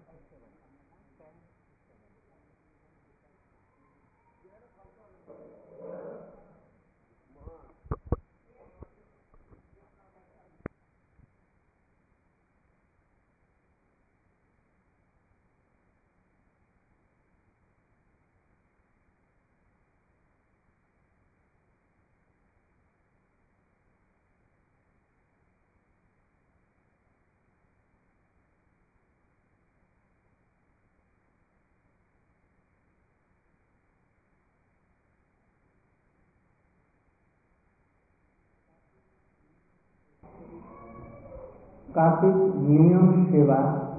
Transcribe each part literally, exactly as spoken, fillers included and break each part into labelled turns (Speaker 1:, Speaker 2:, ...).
Speaker 1: कार्तिक नियम सेवा,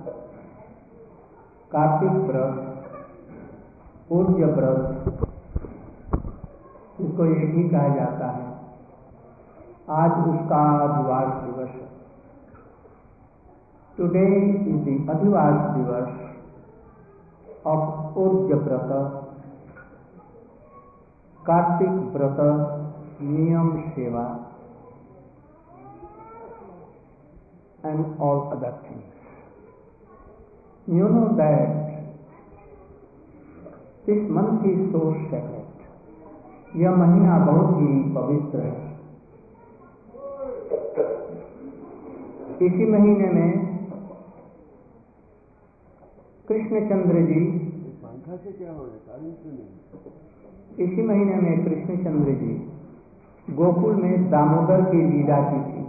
Speaker 1: कार्तिक व्रत, पूज्य व्रत, इसको एक ही कहा जाता है। आज उसका अधिवास दिवस है। टुडे इज द अधिवास दिवस ऑफ पूज्य व्रत, कार्तिक व्रत, नियम सेवा and all other things. You know that this month is so sacred. यह महीना बहुत ही पवित्र है। इसी महीने में कृष्णचंद्र जी से क्या हो इसी महीने में कृष्णचंद्र जी गोकुल में दामोदर की लीला की थी।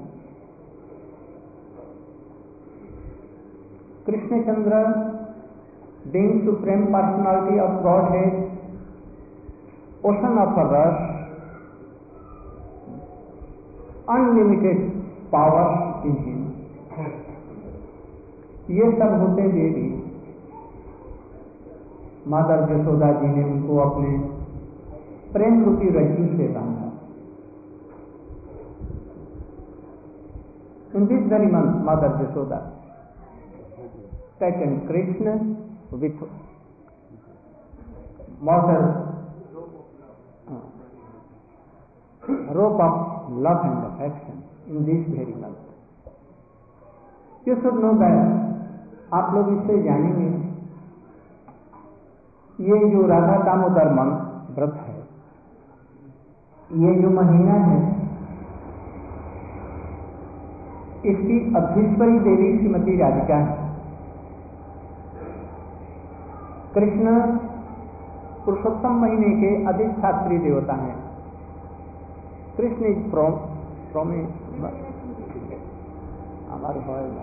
Speaker 1: Krishnachandra, being Supreme Personality of Godhead, ocean of rasa, unlimited power in him, ये सब होते हुए भी माता यशोदा जी ने उनको अपने प्रेम रूपी रज्जू से बांधा। In this very month, Mother Yashoda taken Krishna with mortal uh, rope of love and affection in this very month. You should know that, आप लोग इससे जानेंगे, ये जो राधा दामोदर मंथ व्रत है, ये जो महीना है, इसकी अधीश्वरी देवी श्रीमती राधिका है। कृष्ण पुरुषोत्तम महीने के अधिष्ठात्री देवता हैं। कृष्ण इज फ्रॉम फ्रॉम हमारे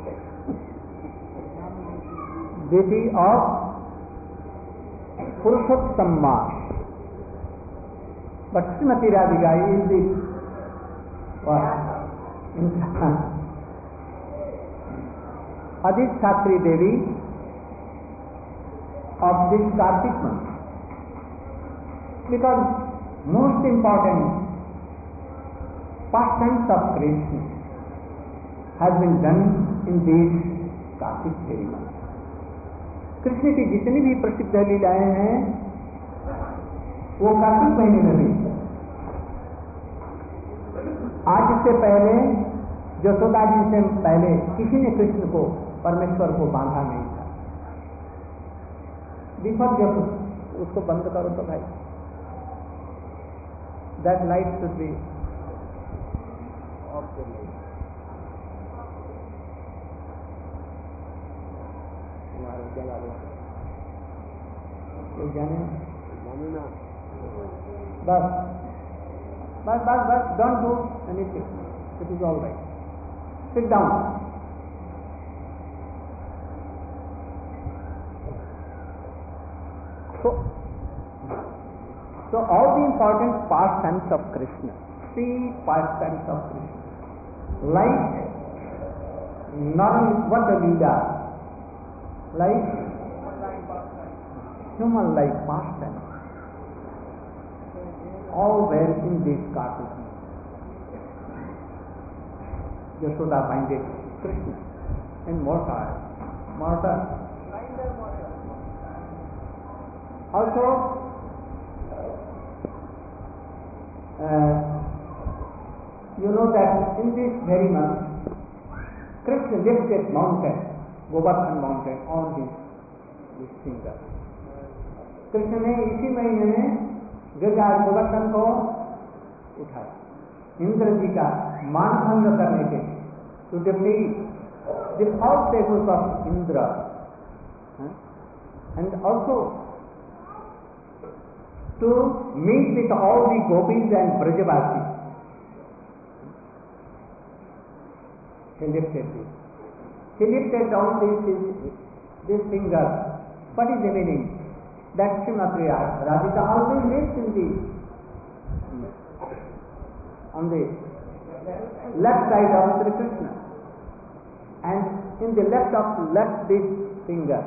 Speaker 1: Devi of Purushottam Maas, but Shrimati Radhika is the adhishthatri Devi of this Kartik month, because most important pastimes of Krishna has been done in this Kartik very month. Krishna की जितनी भी प्रसिद्ध लीलाएं हैं वो कार्तिक महीने में हुई। आज से पहले यशोदा जी से पहले किसी ने कृष्ण को परमेश्वर को बांधा नहीं था। दीपक जब उसको बंद करो तो भाई, that light should be off the light. हमारे जला दो कोई जाने ना, बस बस बस बस don't do anything, it is all right, sit down. So, so all the important pastimes of Krishna, three pastimes of Krishna, like Narvata Leela, like human-like pastimes, all were in this Kartik month. Yashoda binded Krishna in mortar, mortar. Also, uh, you know that in this very month, Krishna lifted mountain, Govardhan mountain, on his finger. Krishna ने इसी महीने में गिरिराज गोवर्धन को उठाया इंद्र जी का मान भंग करने के लिए, to defeat the false devils of Indra and also to meet with all the gopis and Brajwasi. He lifted this. He lifted down this, this, this finger. What is the meaning? That Srimati Radhika always lives in the on the left side of Sri Krishna, and in the left of left this finger,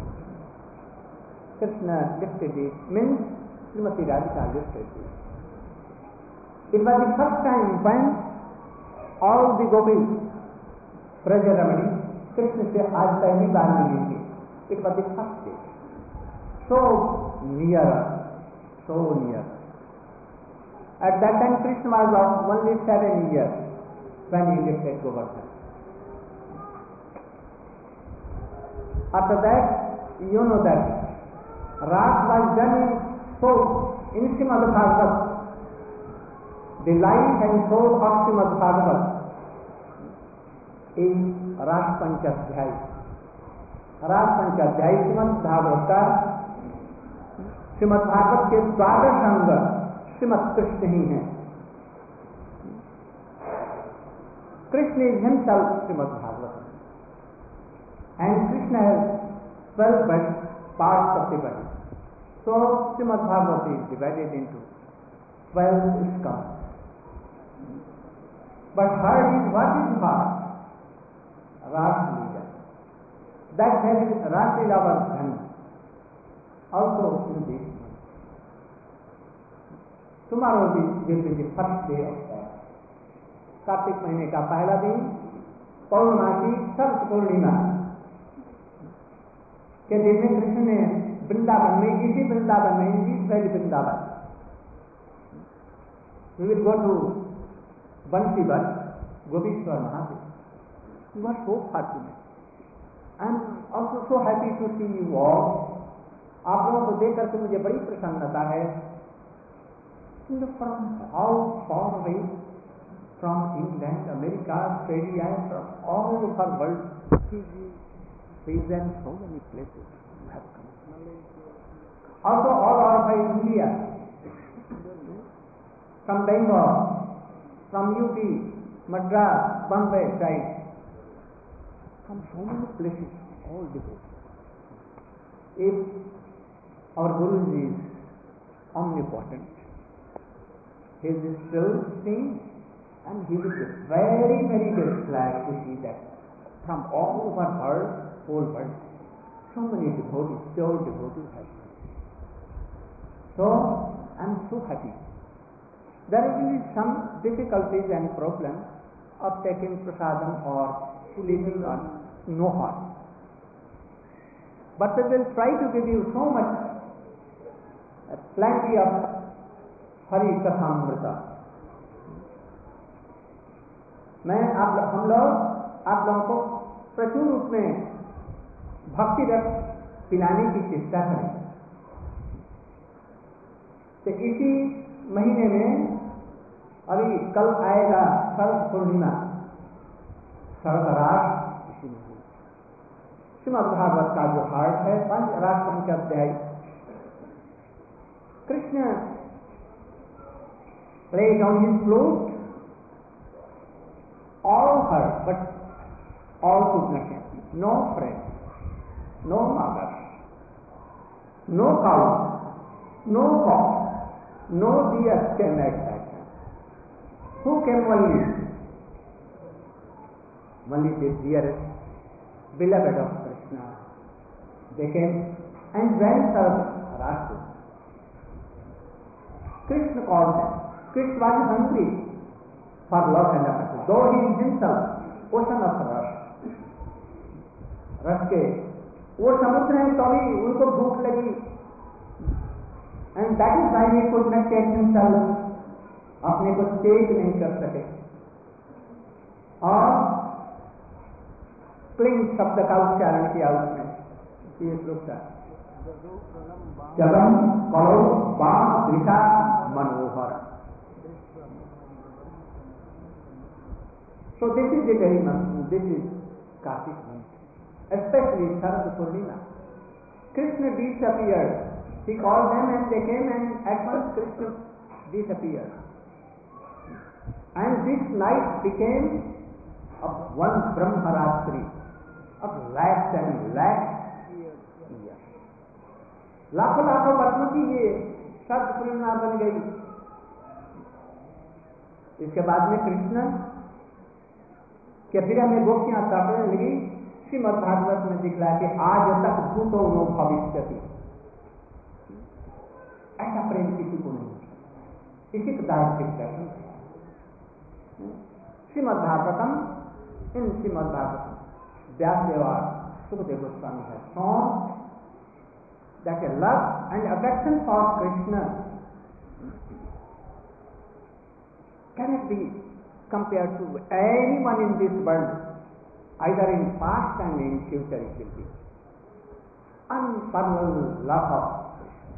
Speaker 1: Krishna lifted it. Means Srimati Radhika lifted it. It was the first time when all the gopis Brajaramani, Krishna से आज पहली बार मिलेंगे. It was the first day. So near, so near. At that time Krishna was of only seven years when he lifted Govardhan. After that, you know that Ras was done in soul in Srimad Bhagavatam. The life and soul of Srimad Bhagavatam in रास पंचाध्याय. रास पंचाध्याय श्रीमद् भागवत का, श्रीमद् भागवत के द्वादश अंग श्रीमद् कृष्ण ही हैं. Krishna is himself Shrimad Bhagavat, and Krishna has twelve parts of the body. So Shrimad Bhagavat is divided into twelve skanda. But heart is what is heart? Ras Leela. That there is Ras Leela was done also in this month. Tomorrow will be the first day of that. Kartik महीने का पहला दिन, पौर्णमासी सर्व पूर्णिमा के दिन में कृष्ण ने वृंदावन में, इसी वृंदावन में, इसी पहले Vrindavan, we will go to Bansivat, Gopishwar Mahadev. You are so fortunate. I am also so happy to see you all. आप लोगों को देख करके मुझे बड़ी प्रसन्नता है. From how far away, from England, America, Australia, from all over the world, present so many places you have come. Also all over India, from Bengal, from U P, Madras, Bombay side. From so many places, all devotees. If our Guru is omnipotent, he is still seeing, and he will be very, very glad to see that from all over world, whole world, so many devotees, pure devotees have come. So I am so happy. There will be some difficulties and problems of taking prasadam or living on no harm. But we will try to give you so much, uh, plenty of Hari Kathamrita. मैं आप हम लोग आप लोगों को प्रचुर रूप में भक्ति रस पिलाने की चेष्टा करें. तो इसी महीने में अभी कल आएगा सर्व पूर्णिमा, सर्वरास. श्रीमद् भागवत का जो हार्ट है, पंच रास पंचाध्याय, Krishna played on his flute, all heard, but all could not hear. No friend, no mother, no cow, no cock, no deer came at that time. Who came only? Only the dearest, beloved of Krishna. They came and went served Rasa. Krishna called them. Krishna was hungry for love and affection, though he is himself ocean of rasa. रस के वो समुद्र है, तो भी उनको भूख लगी. And that is why he could not take himself, अपने को तेज नहीं कर सके. और क्लिंग शब्द का उच्चारण किया उसने, ये श्लोक था. Jagam Kalo Ba Drita Manohara. So this is the very month, this is Kartik month, especially Sharad Purnima. Krishna disappeared. He called them and they came, and at first Krishna disappeared. And this night became of one Brahmaratri, of lakhs and lakhs years. लाखों लाखों वर्षों की ये शरद पूर्णिमा बन गई. इसके बाद में कृष्ण के विरह में गोपियां तड़पने लगी. श्रीमद् भागवत में दिखला कि आज तक भूतो नो भविष्यति. ऐसा प्रेम किसी को नहीं. इसी का दायित्व दर्शन श्रीमद् भागवतम. इन श्रीमद् भागवतम व्यासदेव और सुखदेव गोस्वामी है song that a love and affection for Krishna cannot be compared to anyone in this world, either in past and in future. It will be unparalleled love of Krishna.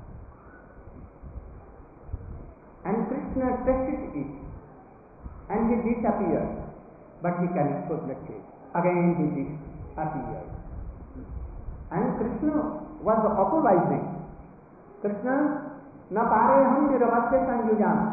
Speaker 1: And Krishna tasted it, and he disappeared, but he cannot forget it. Again he disappeared. And Krishna was apologizing. Krishna, na pare hum niravatsya sanjujan.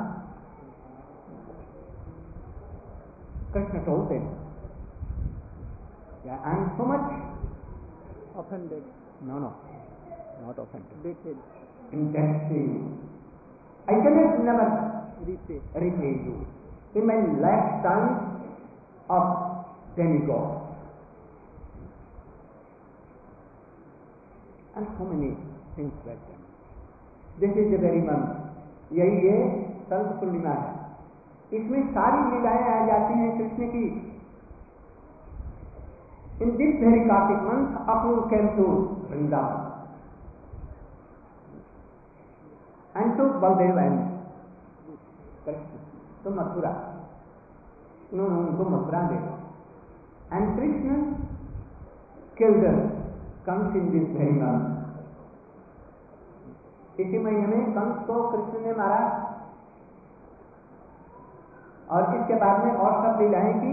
Speaker 1: Krishna told them, yeah, I am so much
Speaker 2: offended.
Speaker 1: No, no, not offended.
Speaker 2: Wicked.
Speaker 1: Intensely. I cannot never
Speaker 2: repay.
Speaker 1: repay you in my lifetime of demigod. And so many things like that. This is the very month. यही ये शरद पूर्णिमा है. इसमें सारी लीलाएं आ जाती हैं कृष्ण की. In this very Kartik month, Akrura came to Vrindavan and took Baldev and Krishna to Mathura. उन्होंने उनको मथुरा दे. And Krishna killed them. Kansa in this very month. इसी महीने में कंस को कृष्ण ने मारा. और इसके बाद में और सब लीलाएं की.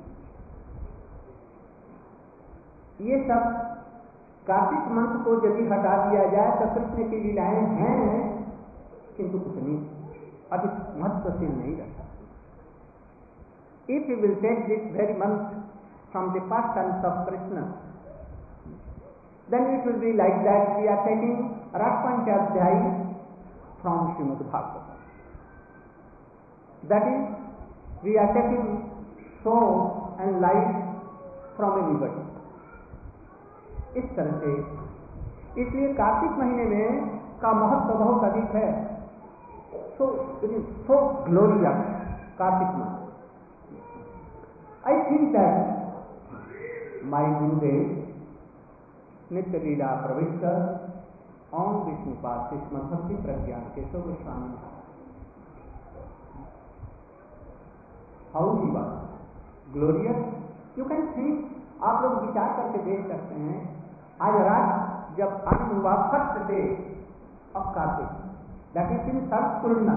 Speaker 1: ये सब कार्तिक मंथ को यदि हटा दिया जाए तो कृष्ण की लीलाएं हैं, किंतु उतनी अधिक महत्वशील नहीं रह सकती. If you will take this very month from the past times of Krishna, then it will be like that we are taking Rakpanchadhyay from Srimad Bhagavatam. That is, we are taking soul and life from anybody. इस तरह से इसलिए कार्तिक महीने में का महत्व बहुत अधिक है. So it is so glorious, Kartik month. I think that my Gurudev नित्य लीला प्रविष्ट ओम Vishnupad Shrimad Bhakti Prajnan Keshav Goswami. How he was glorious. You can think. आप लोग विचार करके देख सकते हैं. आज रात जब आज हुआ first day of Kartik, that is in Sharad Purnima,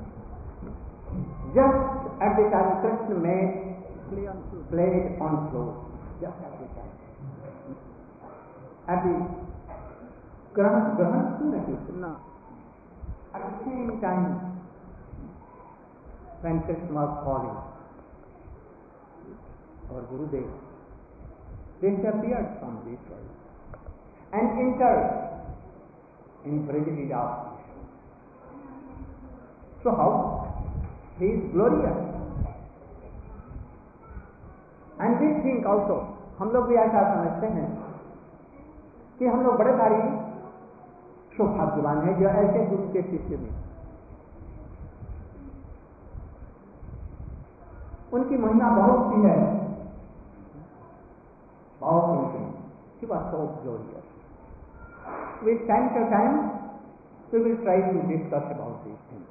Speaker 1: just at the time Krishna में played on floor, just at the time at the Grahan Grahan
Speaker 2: no.
Speaker 1: At the same time when Krishna was falling, our Gurudev disappeared from this world and entered in Brajlila. So how? He is glorious. And we think also, हम लोग भी ऐसा समझते हैं कि हम लोग बड़े भारी सौभाग्यवान हैं जो ऐसे गुरु के शिष्य में. उनकी महिमा बहुत सी है, बहुत उनकी. She was so glorious. With time to time, we will try to discuss about these things.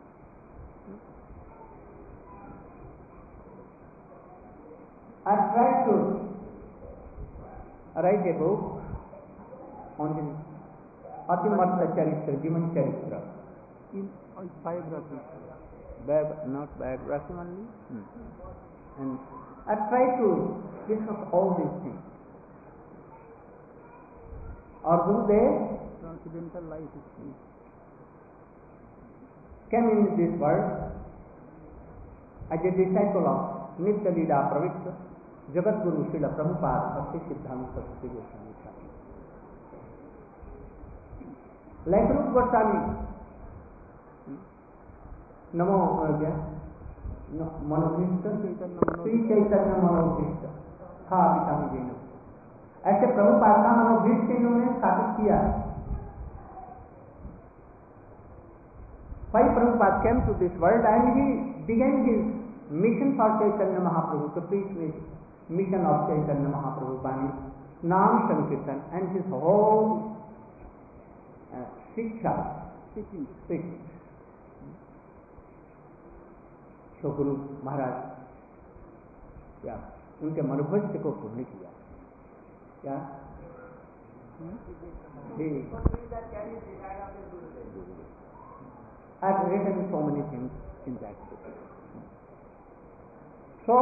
Speaker 1: I tried to write a book on the अतिमर्त चरित्र, जीवन चरित्र.
Speaker 2: In uh, biography.
Speaker 1: Bi- not biography only. Hmm. And I try to discuss all these things. Our Gurudev
Speaker 2: Transcendental life history.
Speaker 1: came in this world as a disciple of Nitya Leela Pravitra Jagat Guru Srila Prabhupada Bhakti Siddhanta Saraswati Goswami Thakur. Like Rupa Goswami, Namo क्या मनोभीष्ट श्री चैतन्य मनोभीष्ट था पिता जी ने, ऐसे प्रभुपाद का मनोभीष्ट इन्होंने स्थापित किया. Why Prabhupada came to this world and he began his mission for Chaitanya Mahaprabhu, to preach his mission of Chaitanya Mahaprabhu by Nam Sankirtan and his whole uh, Shiksha,
Speaker 2: Teaching.
Speaker 1: speech. So Guru Maharaj, क्या उनके मनोभीष्ट को पूर्ण किया. क्या I have written so many things in that book. So,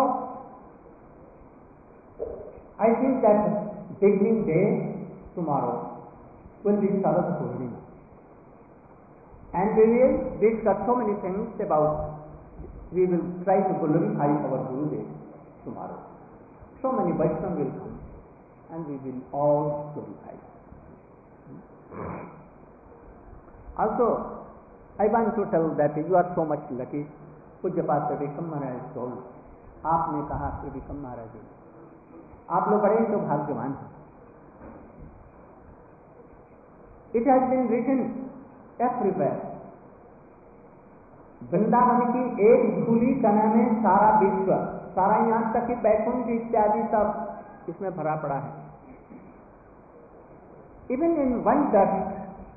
Speaker 1: I think that beginning day tomorrow will be Sharad Purnima. And we will discuss so many things about, we will try to glorify our Gurudev tomorrow. So many Vaishnavas will come and we will all glorify. Also, I want to tell that you are so much lucky. Pujyapad Vikram Maharaj told, आपने कहा कि विक्रम महाराज जी, आप लोग बड़े तो भाग्यवान हैं. It has been written everywhere. Vrindavan की एक धूली कणा में सारा विश्व, सारा यहाँ तक कि बैकुंठ इत्यादि सब इसमें भरा पड़ा है. Even in one dust,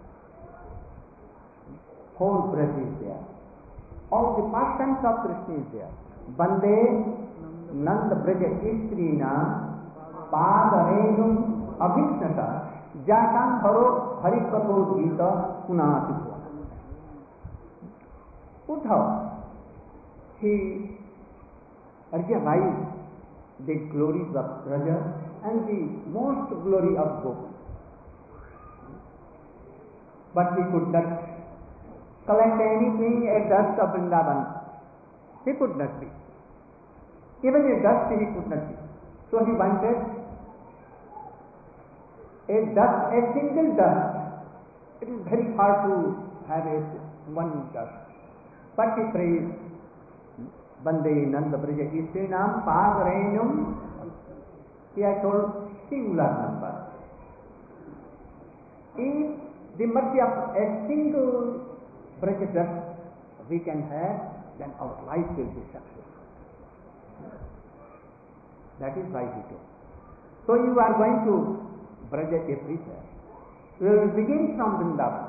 Speaker 1: whole breath is there. All the pastimes of Krishna is there. Bande Nand Braja Istrina Padarenum Abhishnata Jatam Haro Harikato Gita Punati. Uddhav, he realized the glories of Braja and the most glory of Gopi. But he could not collect anything at dust of Vrindavan. He could not be. Even a dust he could not be. So he wanted a dust, a single dust. It is very hard to have a one dust. But he prays, Bande Nanda Braja Isrinam Padarenum. He has told singular number. If the mercy of a single Braja dust we can have, then our life will be successful. That is why he told. So you are going to Braja everywhere. We will begin from Vrindavan.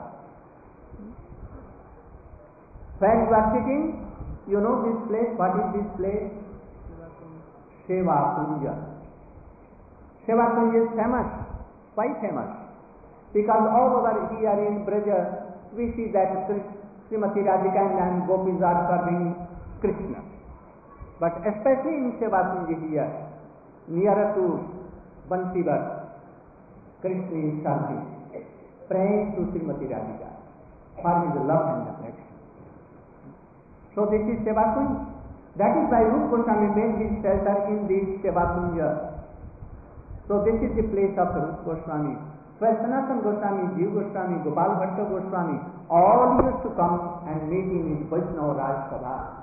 Speaker 1: Where you are sitting, you know this place. What is this place? Seva Kunja. Seva Kunja is famous. Why famous? Because all over here in Braja, we see that Srimati Radhika and Gopis are serving Krishna. But especially in Sevakunji here, nearer to Bansivar, Krishna is serving, praying to Srimati Radhika for his love and affection. So this is Sevakunj. That is why Rupa Goswami made his shelter in this Sevakunja. So this is the place of Rupa Goswami. Where Sanatana Goswami, Jiva Goswami, Gopal Bhatta Goswami, all used to come and meet in his Vaishnava Raj Sabha.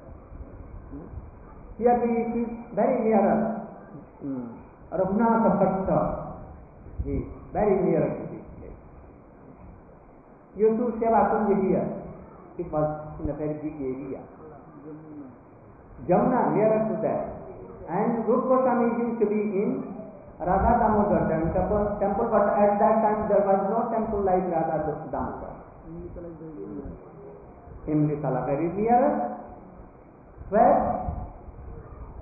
Speaker 1: Here we see very near us, hmm. Raghunatha Bhatta, he is very near to this place. You do Seva Kunja here, it was in a very big area. Jamuna nearer to that. And Rupa Goswami used to be in Radha Damodar temple, temple, but at that time there was no temple like Radha Damodar. Imlitala, very near, where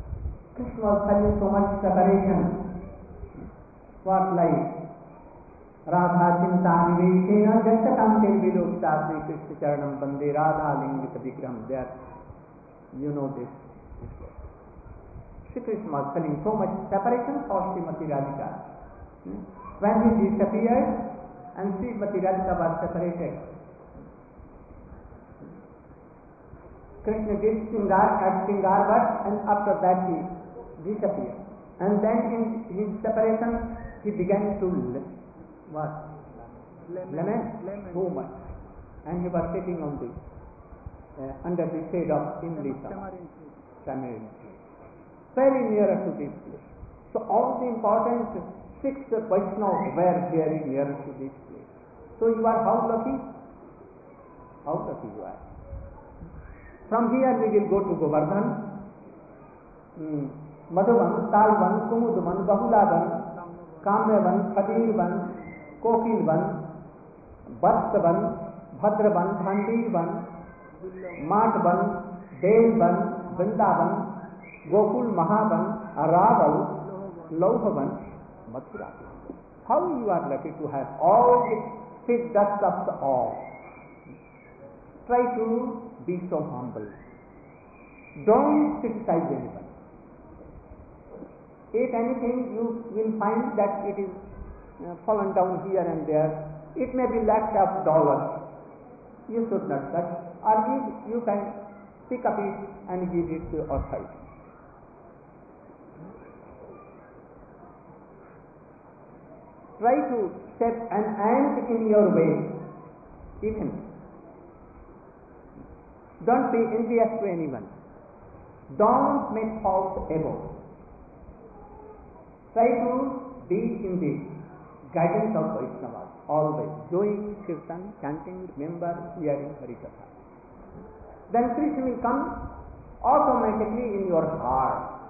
Speaker 1: Krishna was having so much separation. What life? Radha चिंता निवेशेन जगतांते विलोकिता श्री कृष्ण चरणम वंदे राधा लिंगित विक्रम there you know this Shri Krishna was feeling so much separation for Srimati Radhika. Hmm? When he disappeared and Srimati Radhika was separated, Krishna did Singar at Singarvat and after that he disappeared. And then in his separation he began to what?
Speaker 2: Lament.
Speaker 1: Lament
Speaker 2: Lament.
Speaker 1: so much. And he was sitting on the uh, under the shade of Imlisa,
Speaker 2: Tamarind tree.
Speaker 1: tamarind tree, very nearer to this place. So all the important six Vaishnavas were very near to this place. So you are how lucky? How lucky you are. From here we will go to Govardhan, hmm. Madhuvan, Talvan, Kumudvan, Bahulavan, Kamyavan, Khadirvan, Kokilvan, Vastavan, Bhadravan, Bhandirvan, Matvan, Delvan, Vrindavan, Gokul Mahavan, Araval, Lohhavan, Mathura. How you are lucky to have all the six dust of the all. Try to be so humble. Don't criticize anyone. If anything you will find that it is uh, fallen down here and there, it may be lack of dollars. You should not touch, or give, you can pick up it and give it to authority. Try to set an ant in your way, even. Don't be envious to anyone. Don't make false ego. Try to be in the guidance of Vaishnavas, always doing Kirtan, chanting, remember, hearing Harikatha. Then Krishna will come automatically in your heart.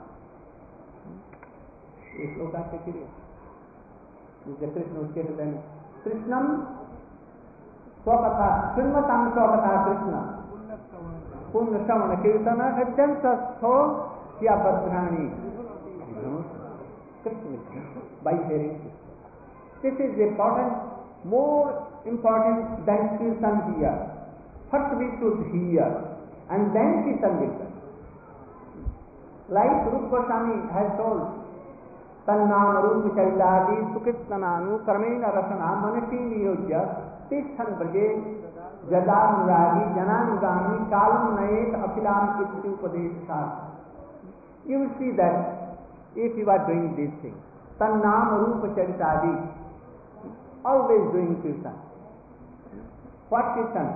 Speaker 1: This sloka take it. This is Krishna said then, Krishnam Swakatha, Srimmatam Swakatha Krishna, Punna Shamana Kirtana, Hajjanta Stho, Syabhadrani. Krishna will come by hearing this. This is important, more important than Kirtan here. First we should hear and then Kirtan will come. Like Rupa Goswami has told, Tannam Rupa Charitadi Sukrittananu Karmena Rasana Manasi Niyojya Tisthan Braje Jadamuragi Jananugami Kalam Nayet Apilam Itti Upadesha. You will see that if you are doing these things, Tannam Rupa Charitadi, always doing Kirtan. What Kirtan?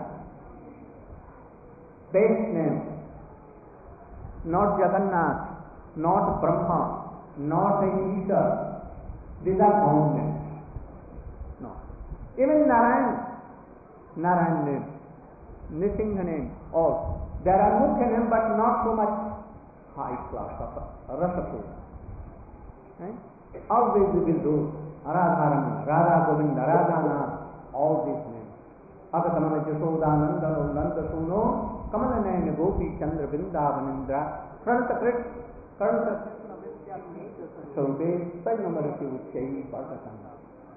Speaker 1: Best name. Not Jagannath, not Brahma, not Isha. These are wrong names. No. Even Narayan, Narayan name, Nisingha name, all. There are Mukhya names but not so much high class of Rasapura. Right? Always we will do Radharam, Radha Govinda, Radha Nath, all these names. Akatamana Jasoda Nanda Nanda Suno, Kamala Nayana Gopi Chandra Vrindavanindra, Karanta Krit, Karanta So they spell number if you would say Bhagavatam.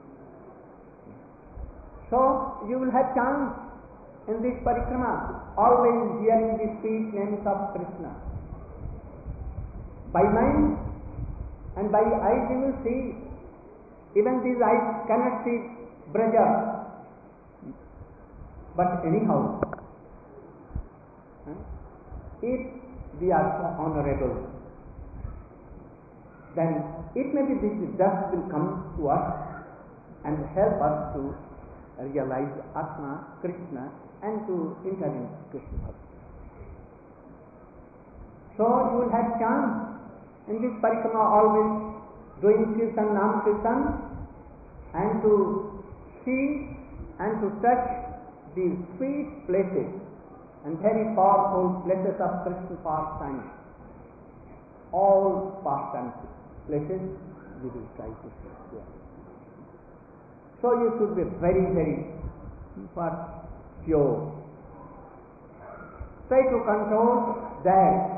Speaker 1: So you will have chance in this parikrama, always hearing the sweet names of Krishna. By mind and by eyes you will see. Even these eyes cannot see Braja. But anyhow, if we are so honorable, then it may be this dust will come to us and help us to realize Atma, Krishna, and to enter in Krishna Bhakti. So you will have chance in this parikrama always doing Kirtan, Nam Kirtan, and to see and to touch these sweet places and very powerful places of Krishna pastime. All pastime places we will try to see here. So you should be very, very pure. Try to control that.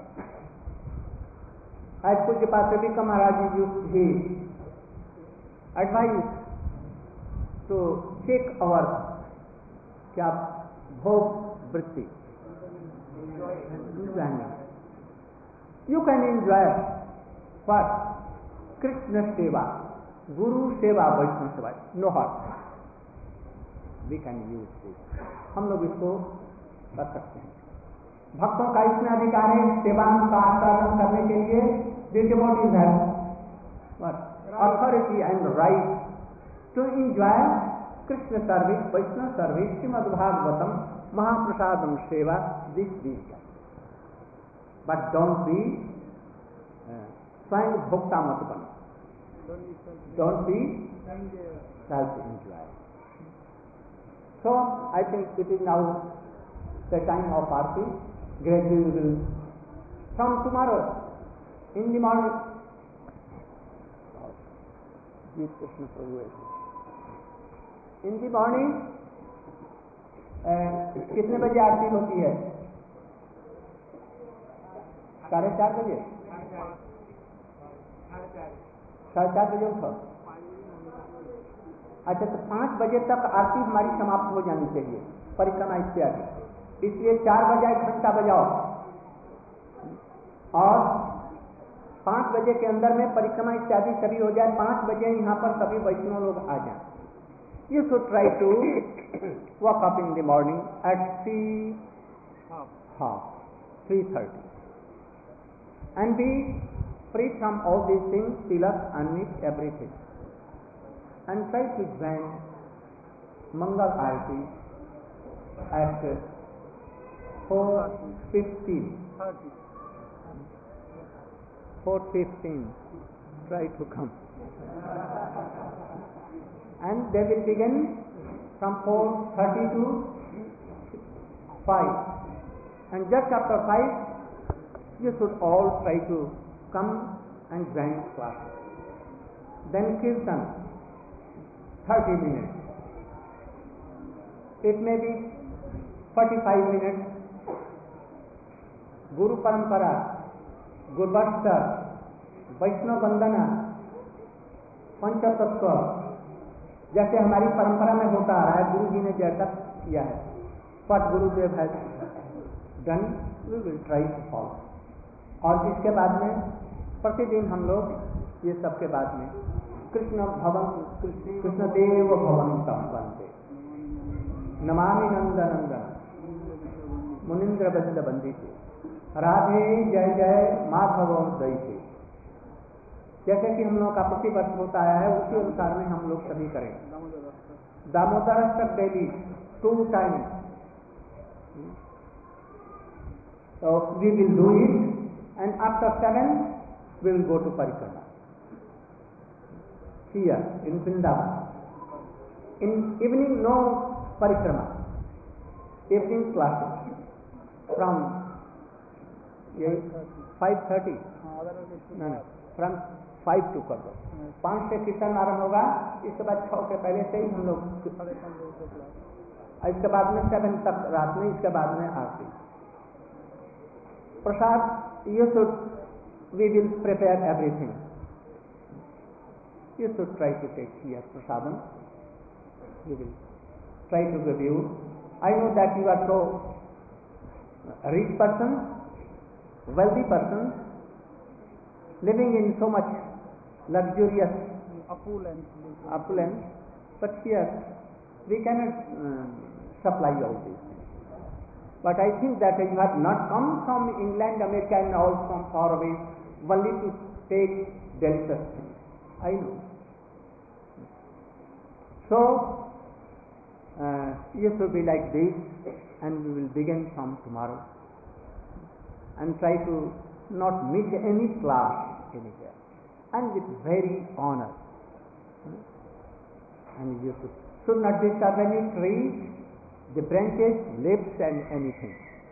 Speaker 1: As Pujya Patravika Maharaj used his advice, to check our क्या भोग वृत्ति enjoyment. You can enjoy first Krishna seva, Guru seva, Vaishnava seva, no harm. We can use this. हम लोग इसको कर सकते हैं. भक्तों का इसमें अधिकार है सेवा का आचरण करने के लिए. The devotees have what authority and right to enjoy Krishna service, Vaishnava service, Srimad Bhagavatam, Mahaprasadam seva, this these. But don't be स्वयं भोक्ता मत बनो. Don't be self-enjoy. So I think it is now the time of Aarti. Gradually we will, from tomorrow in the morning, in the morning, कितने बजे आरती होती है? साढ़े चार बजे. साढ़े चार बजे उठो. अच्छा, तो पाँच बजे तक आरती हमारी समाप्त हो जानी चाहिए, परिक्रमा इत्यादि. इसलिए चार बजे एक घंटा बजाओ और पाँच बजे के अंदर में परिक्रमा इत्यादि सभी हो जाए. पाँच बजे यहाँ पर सभी वैष्णव लोग आ जाएं. You should try to wake up in the morning at three, half, three thirty, and be free from all these things, tilak, anit, everything, and try to join Mangal Aarti at four fifteen. four fifteen. Try to come. And they will begin from four thirty to five. And just after five, you should all try to come and join class. Then Kirtan, thirty minutes. It may be forty-five minutes. Guru Parampara, Gurvasta, Vaishnava Vandana, Panchatattva, जैसे हमारी परंपरा में होता आ रहा है, गुरु जी ने जैसा किया है, what Gurudev has done, we will try to follow. और इसके बाद में प्रतिदिन हम लोग ये सब के बाद में कृष्ण भवन कृष्ण देव भवंतम वंदे नमामि नंद नंदन मुनिंद्र बंद बंदिते राधे जय जय माधव दयिते. जैसे कि हम लोग का प्रति वर्ष होता आया है, उसी अनुसार में हम लोग सभी करें. दामोदर तक daily two time. So we will do it, and after seven we will go to Parikrama. Here in Vrindavan. In evening no Parikrama. Evening classes from five thirty. No, no. From five to कर दो. पाँच से कीर्तन आरंभ होगा. इसके बाद छः के पहले से ही हम लोग, इसके बाद में सेवन तक रात में, इसके बाद में aarti. Prasad, you should, we will prepare everything. You should try to take here prasadam. We will try to give you. I know that you are so rich person, wealthy person, living in so much luxurious
Speaker 2: opulence,
Speaker 1: opulence, but here we cannot uh, supply all these things. But I think that you have not come from England, America, and all from far away only to take delicious things. I know. So uh, you should be like this, and we will begin from tomorrow, and try to not miss any class anywhere, and with very honor. And you should, should not disturb any trees, the branches, leaves, and anything.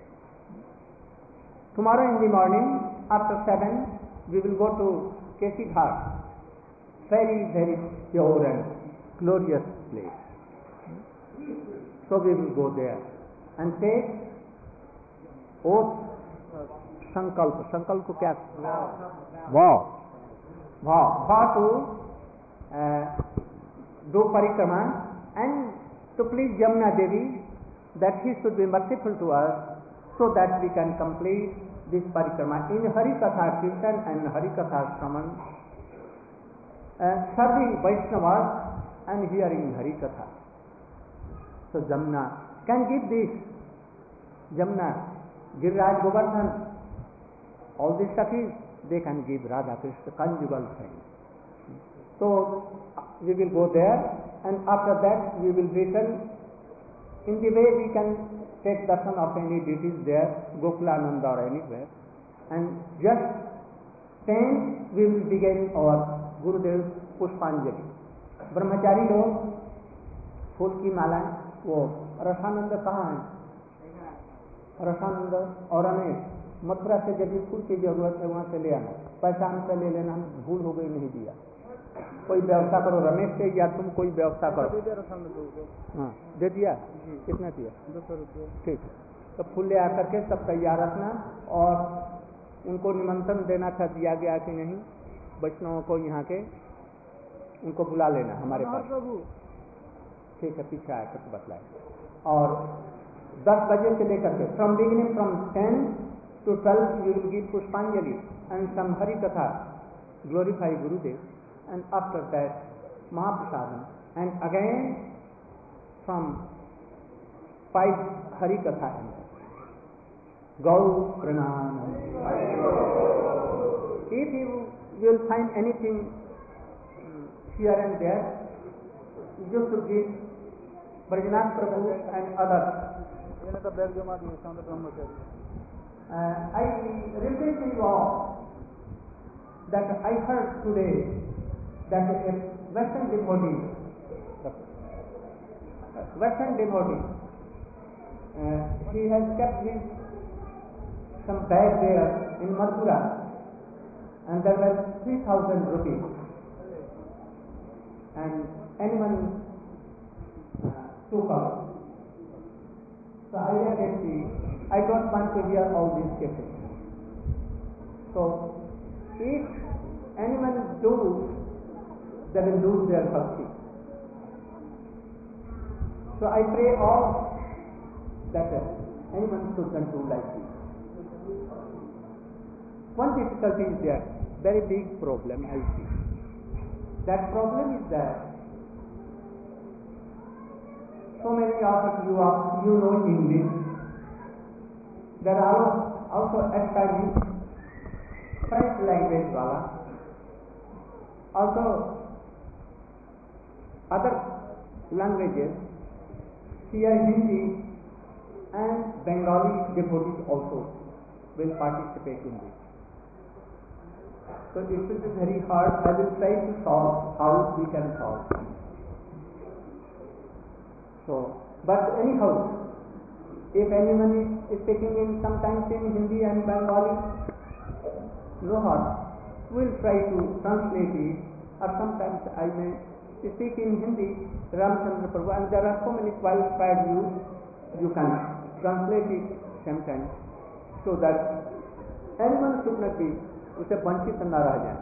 Speaker 1: Tomorrow in the morning, after seven, we will go to Keshi Ghat, very, very pure and glorious place. So we will go there and take oath, संकल्प. संकल्प को क्या? वाह वाह वाह to दो परिक्रमा and to please Yamuna Devi that he should be merciful to us so that we can complete this parikrama in Hari Katha Kirtan and Hari Katha Shraman, uh, serving Vaishnavas and hearing Hari Katha. So Yamuna can give this. Yamuna, Giriraj, Govardhan, all these Sakhis, they can give Radha Krishna conjugal thing. So we will go there, and after that we will return. In the way we can take darshan of any deities there, Gokulananda or anywhere, and just then we will begin our Gurudev Pushpanjali. ब्रह्मचारी लोग फूल की मालाएं, वो रसानंद कहाँ है? रसानंद और रमेश मथुरा से जब भी फूल की जरूरत है वहाँ से ले आना, पैसा हमसे ले लेना, भूल हो गई नहीं दिया। कोई व्यवस्था करो रमेश से, या तुम कोई व्यवस्था करो। हाँ दे दिया, कितना दिया? दो सौ रुपये। ठीक है, तो फूल ले आकर के सब तैयार रखना, और उनको निमंत्रण देना था, दिया गया कि नहीं वैष्णवों को यहाँ के, उनको बुला लेना हमारे पास। ठीक है, पीछे आकर के बतलाए। और दस बजे से लेकर के from beginning from ten to twelve you will give pushpanjali and some Hari katha, glorify Gurudev, and after that Mahaprasadam, and again from five Hari Katha. Gau Pranam. If you will find anything here and there, you should give Brajnath Prabhu and others. Uh, I repeat to you all that I heard today that a Western devotee, Western devotee, uh, he has kept his some bag there in Mathura, and there were three thousand rupees. And anyone uh, took out. So I let it see. I don't want to hear all these cases. So if anyone does, they will lose their bhakti. So I pray all that anyone shouldn't do like this. One difficulty is there, very big problem I see. That problem is that so many of you are, you know English. There are also aspiring French language wala, also other languages, here Hindi and Bengali devotees also will participate in this. So it will be very hard. I will try to solve how we can solve. So, but anyhow, if anyone is speaking in sometimes in Hindi and Bengali, no harm. We will try to translate it, or sometimes I may speak in Hindi, Ramchandra Prabhu, and there are so many qualified you, you can translate it sometimes, so that anyone should not be, उसे वंचित न रह जाए.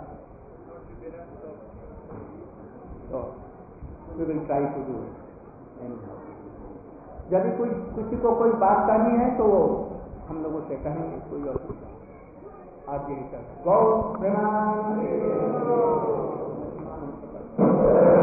Speaker 1: So, we will try to do it anyhow. यदि कोई किसी को कोई बात करनी है तो हम लोगों से कहेंगे, कोई और आज यही कर गौ प्रणाम.